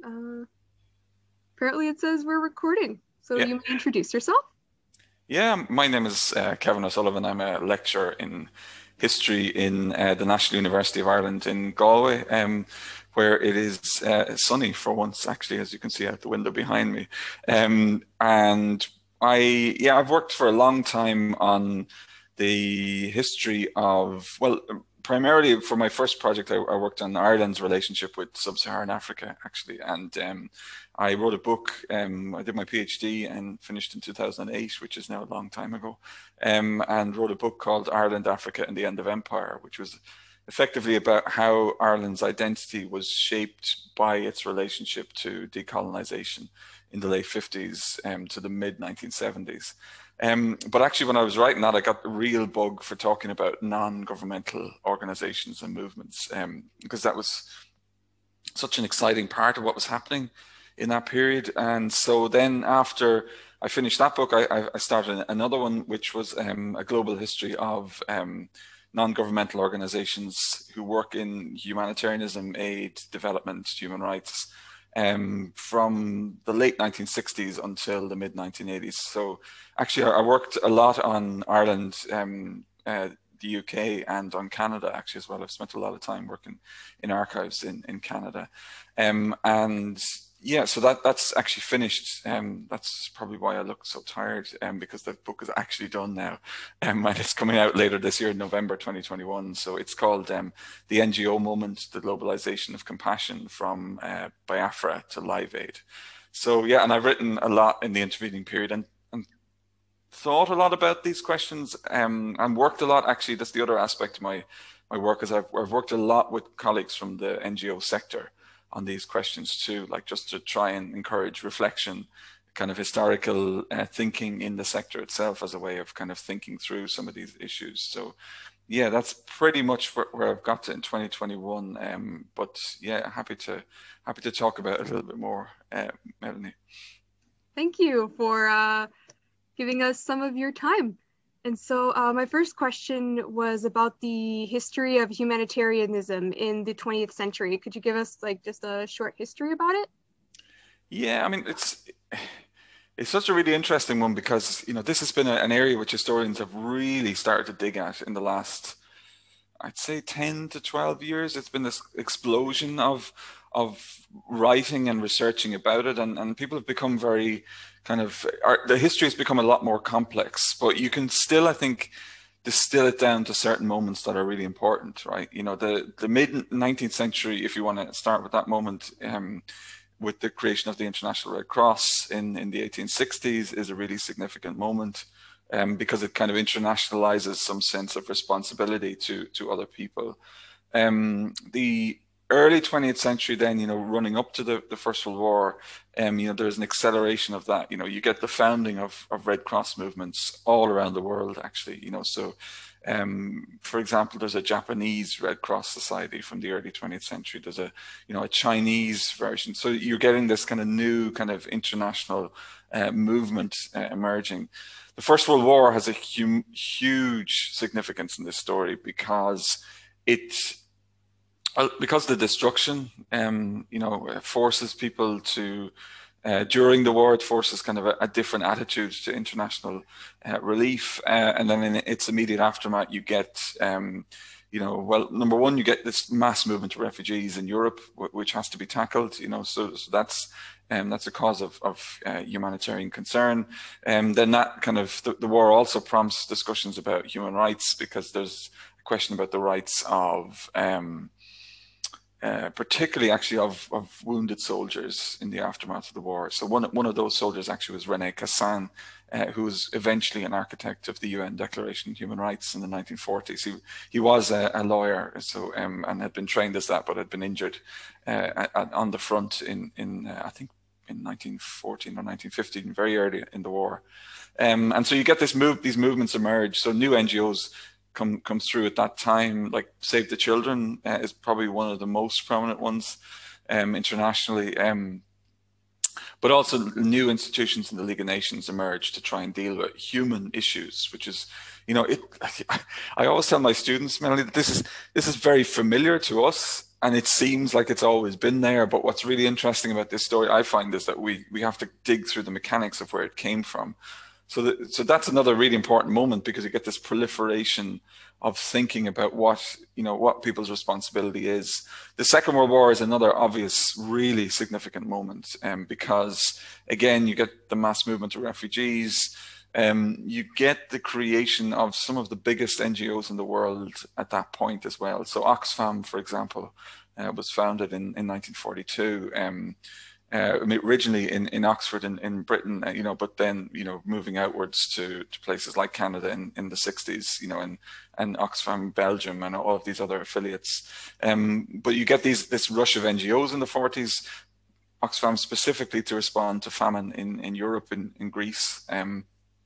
Apparently it says we're recording, so Yeah, you may introduce yourself. yeah. My name is Kevin O'Sullivan. I'm a lecturer in history in the National University of Ireland in Galway, where it is sunny for once, actually, as you can see out the window behind me. And I've worked for a long time on the history of, well, primarily for my first project, I worked on Ireland's relationship with sub-Saharan Africa, actually, and I wrote a book. I did my PhD and finished in 2008, which is now a long time ago, and wrote a book called Ireland, Africa, and the End of Empire, which was effectively about how Ireland's identity was shaped by its relationship to decolonization in the late 50s to the mid 1970s. But actually, when I was writing that, I got the real bug for talking about non-governmental organizations and movements, because that was such an exciting part of what was happening in that period. And so then after I finished that book, I started another one, which was a global history of non-governmental organizations who work in humanitarianism, aid, development, human rights, from the late 1960s until the mid 1980s. So actually, I worked a lot on Ireland, the UK, and on Canada actually as well. I've spent a lot of time working in archives in Canada, and yeah, so that's actually finished. That's probably why I look so tired, because the book is actually done now, and it's coming out later this year, November 2021. So it's called "The NGO Moment: The Globalization of Compassion from Biafra to Live Aid." So yeah, and I've written a lot in the intervening period, and thought a lot about these questions, and worked a lot. Actually, that's the other aspect of my work, is I've worked a lot with colleagues from the NGO sector on these questions too, like just to try and encourage reflection, kind of historical thinking in the sector itself as a way of kind of thinking through some of these issues. So yeah, that's pretty much where I've got to in 2021. But yeah, happy to talk about it a little bit more, Melanie. Thank you for giving us some of your time. And so my first question was about the history of humanitarianism in the 20th century. Could you give us like just a short history about it? Yeah, I mean, it's such a really interesting one, because this has been an area which historians have really started to dig at in the last, I'd say, 10 to 12 years. It's been this explosion of writing and researching about it, and people have become very kind of the history has become a lot more complex, but you can still, I think, distill it down to certain moments that are really important, right? The mid 19th century, if you want to start with that moment, with the creation of the International Red Cross in the 1860s, is a really significant moment, because it kind of internationalizes some sense of responsibility to other people. The early 20th century, then, running up to the First World War, there's an acceleration of that. You get the founding of Red Cross movements all around the world, actually. So for example, there's a Japanese Red Cross Society from the early 20th century. There's a Chinese version. So you're getting this kind of new kind of international movement emerging. The First World War has a huge significance in this story, because because the destruction, forces people to, during the war, it forces kind of a different attitude to international relief. And then in its immediate aftermath, you get, well, number one, you get this mass movement of refugees in Europe, which has to be tackled, so that's a cause of humanitarian concern. Then that kind of, the war also prompts discussions about human rights, because there's a question about the rights of, particularly actually of wounded soldiers in the aftermath of the war. So one of those soldiers actually was René Cassin, who was eventually an architect of the UN Declaration of Human Rights in the 1940s. He was a lawyer, so and had been trained as that, but had been injured on the front in I think in 1914 or 1915, very early in the war. And so you get these movements emerge. So new NGOs come through at that time, like Save the Children is probably one of the most prominent ones internationally. But also new institutions in the League of Nations emerge to try and deal with human issues, which is, I always tell my students, Melanie, that this is very familiar to us, and it seems like it's always been there. But what's really interesting about this story, I find, is that we have to dig through the mechanics of where it came from. So that's another really important moment, because you get this proliferation of thinking about what people's responsibility is. The Second World War is another obvious, really significant moment, because again, you get the mass movement of refugees. You get the creation of some of the biggest NGOs in the world at that point as well. So Oxfam, for example, was founded in 1942. Originally in Oxford in Britain, but then, moving outwards to places like Canada in the 60s, and Oxfam Belgium and all of these other affiliates. But you get this rush of NGOs in the 40s, Oxfam specifically to respond to famine in Europe, in Greece, in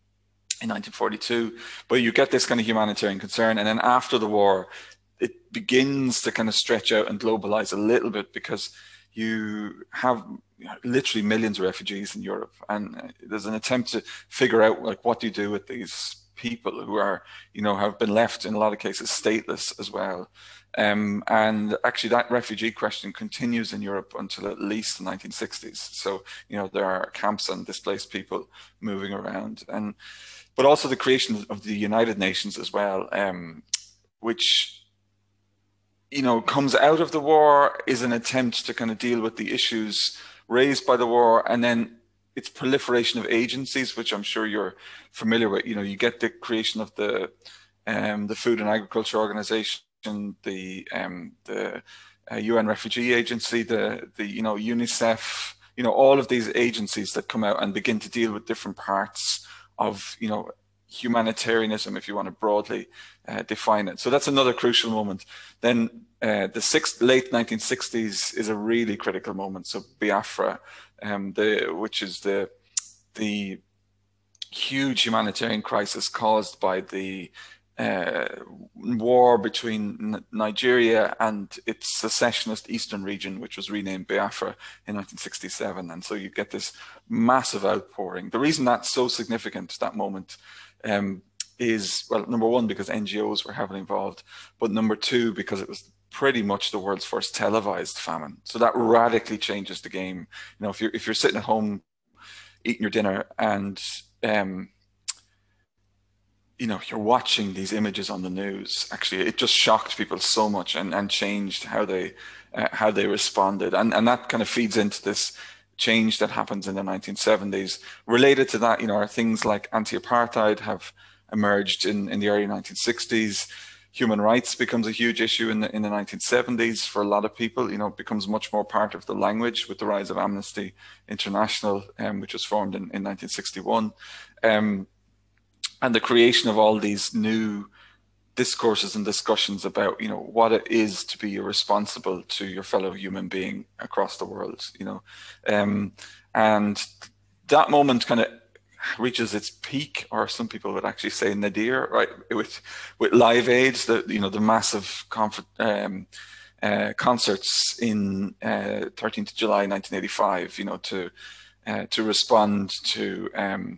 1942. But you get this kind of humanitarian concern. And then after the war, it begins to kind of stretch out and globalize a little bit, because you have literally millions of refugees in Europe, and there's an attempt to figure out, like, what do you do with these people who are, have been left in a lot of cases stateless as well. And actually that refugee question continues in Europe until at least the 1960s. So, there are camps and displaced people moving around, but also the creation of the United Nations as well, which comes out of the war, is an attempt to kind of deal with the issues raised by the war, and then its proliferation of agencies, which I'm sure you're familiar with. You get the creation of the Food and Agriculture Organization, the UN Refugee Agency, the UNICEF, all of these agencies that come out and begin to deal with different parts of humanitarianism, if you want to broadly define it. So that's another crucial moment. Then the late 1960s is a really critical moment. So Biafra, which is the huge humanitarian crisis caused by the war between Nigeria and its secessionist eastern region, which was renamed Biafra in 1967. And so you get this massive outpouring. The reason that's so significant, that moment, is, well, number one, because NGOs were heavily involved, but number two, because it was pretty much the world's first televised famine. So that radically changes the game. If you're sitting at home eating your dinner and you're watching these images on the news, actually, it just shocked people so much and changed how they responded, and that kind of feeds into this change that happens in the 1970s. Related to that, are things like anti-apartheid have emerged in the early 1960s. Human rights becomes a huge issue in the 1970s for a lot of people. It becomes much more part of the language with the rise of Amnesty International, which was formed in 1961, and the creation of all these new discourses and discussions about what it is to be responsible to your fellow human being across the world. And that moment kind of reaches its peak, or some people would actually say nadir, right, with Live Aid, the massive concerts in 13th of July 1985, to respond to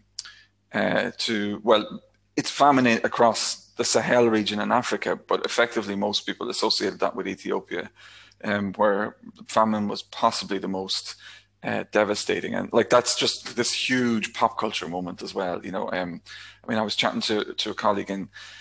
it's famine across the Sahel region in Africa, but effectively most people associated that with Ethiopia, where famine was possibly the most devastating. And that's just this huge pop culture moment as well. I was chatting to a colleague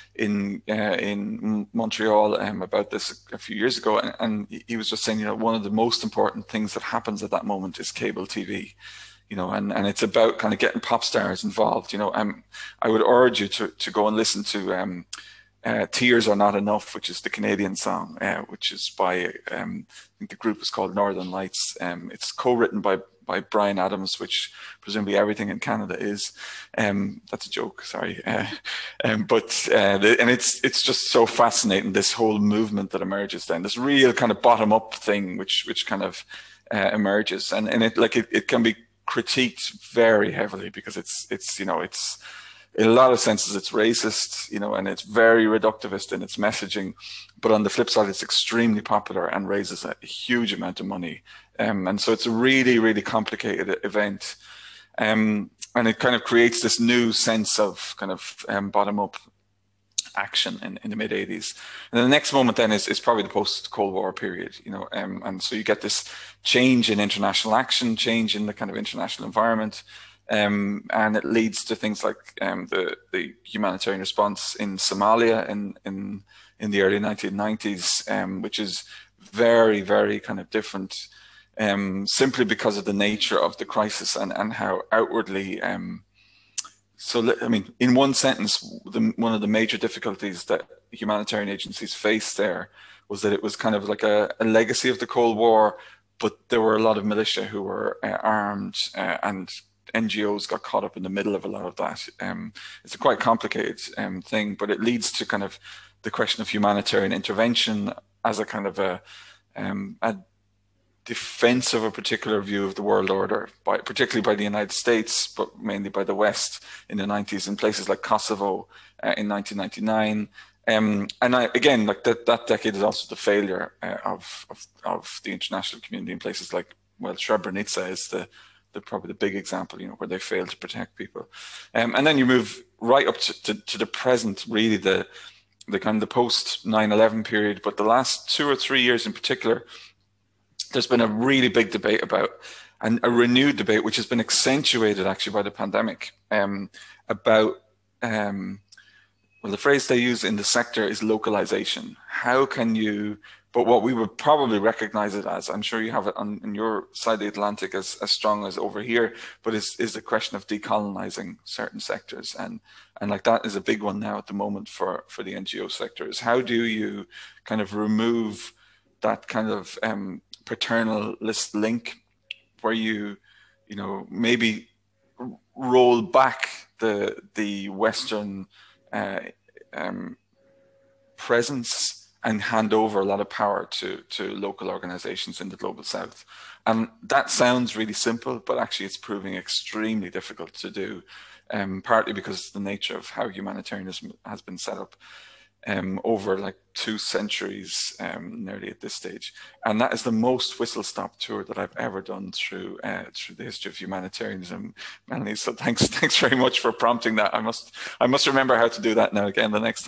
in Montreal about this a few years ago, and he was just saying, one of the most important things that happens at that moment is cable TV. And it's about kind of getting pop stars involved. I would urge you to go and listen to Tears Are Not Enough, which is the Canadian song, which is by, I think the group is called Northern Lights. It's co-written by Bryan Adams, which presumably everything in Canada is. That's a joke, sorry. And it's just so fascinating, this whole movement that emerges then, this real kind of bottom-up thing, which kind of emerges. And it can be critiqued very heavily, because it's in a lot of senses it's racist, and it's very reductivist in its messaging, but on the flip side it's extremely popular and raises a huge amount of money, and so it's a really, really complicated event, and it kind of creates this new sense of kind of bottom up action in the mid 80s. And the next moment then is probably the post-Cold War period, and so you get this change in international action, change in the kind of international environment, and it leads to things like the humanitarian response in Somalia in the early 1990s, which is very, very kind of different, simply because of the nature of the crisis and how outwardly. So, I mean, in one sentence, one of the major difficulties that humanitarian agencies faced there was that it was kind of like a legacy of the Cold War, but there were a lot of militia who were armed, and NGOs got caught up in the middle of a lot of that. It's a quite complicated thing, but it leads to kind of the question of humanitarian intervention as a kind of a defense of a particular view of the world order, particularly by the United States, but mainly by the West in the 90s, in places like Kosovo in 1999. And again, like that decade is also the failure of the international community in places like, well, Srebrenica is probably the big example, where they failed to protect people. And then you move right up to the present, really the kind of the post 9/11 period, but the last 2 or 3 years in particular, there's been a really big debate about, and a renewed debate, which has been accentuated actually by the pandemic, about, well, the phrase they use in the sector is localization. How can you, but what we would probably recognize it as, I'm sure you have it on your side of the Atlantic as strong as over here, but is the question of decolonizing certain sectors. And like that is a big one now at the moment for the NGO sectors. How do you kind of remove that kind of paternalist link where you maybe roll back the Western presence and hand over a lot of power to local organizations in the global south? And that sounds really simple, but actually it's proving extremely difficult to do, partly because of the nature of how humanitarianism has been set up over like 2 centuries, nearly at this stage. And that is the most whistle-stop tour that I've ever done through the history of humanitarianism, Melanie. So thanks very much for prompting that. I must remember how to do that now again the next time.